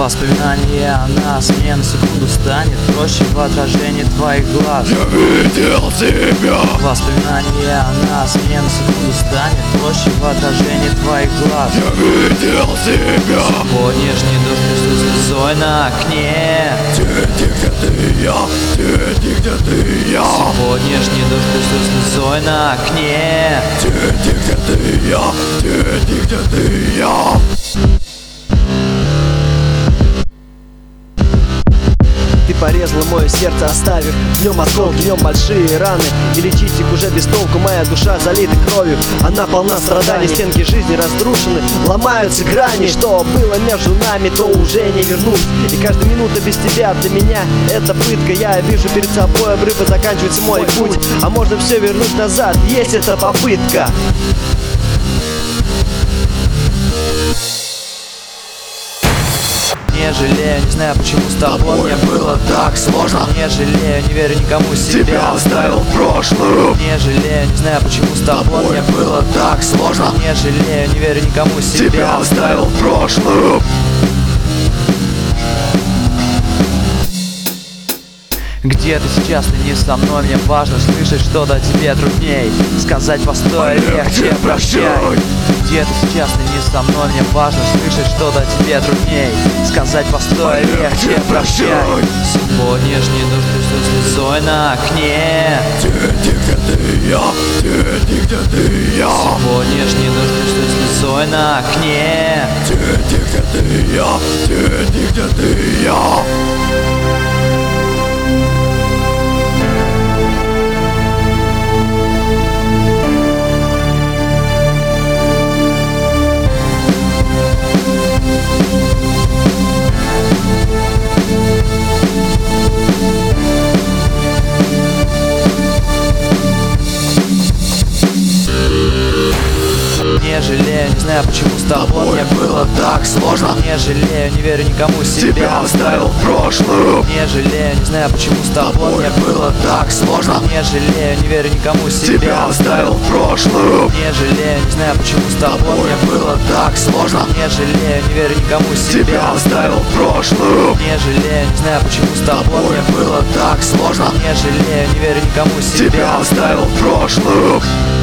Воспоминания о нас мне на секунду станет проще в отражении твоих глаз. Я видел тебя. Воспоминания о нас мне на секунду станет проще в отражении твоих глаз. Я видел тебя. Сегодняшний дождь присутствует слезой на окне. Дети, где ты я? Дети, где ты я? Сегодняшний дождь присутствует слезой на окне. Дети, где ты я? Дети, где ты я? Ты порезала мое сердце, оставив в нем осколки, в нем большие раны. И лечить их уже без толку, моя душа залита кровью. Она полна страданий, стенки жизни разрушены, ломаются грани. Что было между нами, то уже не вернуть. И каждая минута без тебя для меня это пытка. Я вижу перед собой обрыв, и заканчивается мой путь. А можно все вернуть назад, есть эта попытка. Не жалею, не знаю, почему с тобой мне было так сложно. Не жалею, не верю никому, себя оставил в прошлую. Не жалею, не знаю, почему с тобой мне было так сложно. Не жалею, не верю никому, себя оставил в прошлую. Где ты сейчас, ты не со мной, мне важно слышать что-то тебе трудней. Сказать постой, легче прощай. Где ты сейчас, ты не со мной, мне важно слышать что-то тебе трудней. Сказать постой, легче прощай. Сегодняшний дождь присутствует слезой на окне. Дети, где ты я? Дети, где ты я? Сегодняшний дождь присутствует слезой на окне. Дети, где ты я? Дети, где ты я? Не жалею, не знаю, почему с тобой мне было так сложно. Не жалею, не верю никому, себя оставил в прошлую. Не жалею, не знаю, почему с тобой мне было так сложно. Не жалею, не верю никому, себя оставил в прошлую. Не жалею, не знаю, почему с тобой мне было так сложно. Не жалею, не верю никому, себя оставил в прошлую. Не жалею, не знаю, почему с тобой мне было так сложно. Не жалею, не верю никому, себя оставил в прошлую.